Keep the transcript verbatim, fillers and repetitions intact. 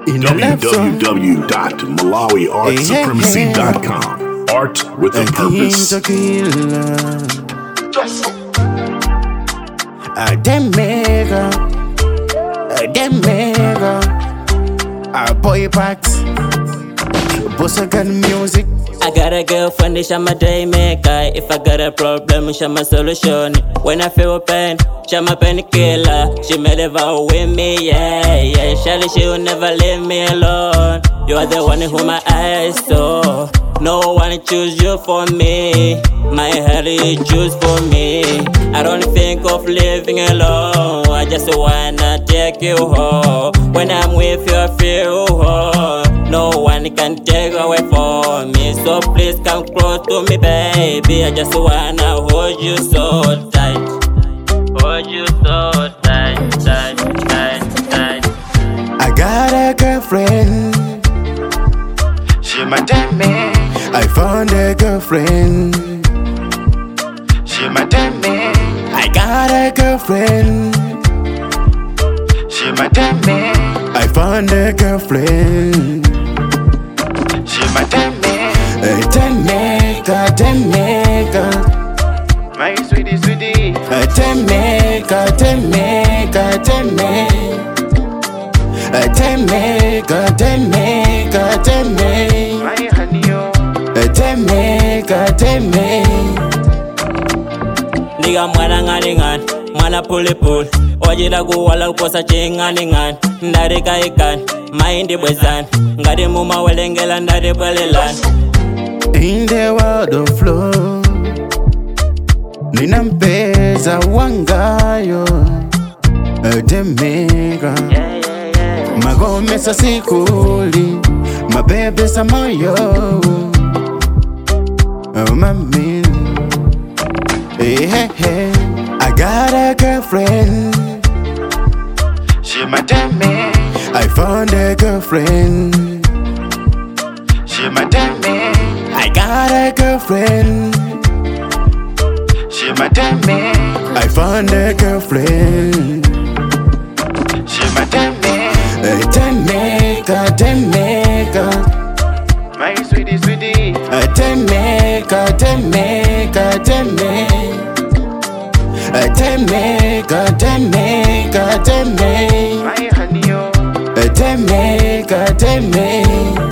in w w w dot malawi art supremacy dot com. Art with a purpose. A dem mega, a dem mega, a boy packs, bossa gun music. I got a girlfriend, she's my day maker. If I got a problem, she's my solution. When I feel pain, she's my painkiller. She made a vow with me, yeah, yeah. Surely she will never leave me alone. You are the one who my eyes saw. No one choose you for me. My heart is choose for me. I don't think of living alone. I just wanna take you home. When I'm with you, I feel home. No one can take away from me. So please come close to me, baby. I just wanna hold you so tight. Hold you so tight, tight, tight, tight. I got a girlfriend. She my damn. I found a girlfriend. She my damn. I got a girlfriend. She my damn. I found a girlfriend. She my damn. A ten mega, ten mega. My sweetie, sweetie. A ten mega, ten mega, ten mega. A ten mega, ten mega, ten mega. My honey, oh. A ten mega, ten mega. Nigga mwana ngani ngani, mwana puli puli. Ojila kuwala uposa chingani ngani. Ndarika ikani, maindi bwezani. Ngadi muma welengela ndari bwelelani. In the world of flow, nina mpeza wangayo. A ten mega. Magome sa sikuli, mabebe sa moyo. Oh mami, hey hey hey. I got a girlfriend. She my damn me. I found a girlfriend. She my damn me. I got a girlfriend. She my damn me. I found a girlfriend. She my damn me. A ten mega, ten mega. My sweetie, sweetie. A ten mega, ten mega, ten mega. A ten mega, ten mega, ten mega. My honey, oh. A ten mega, ten mega.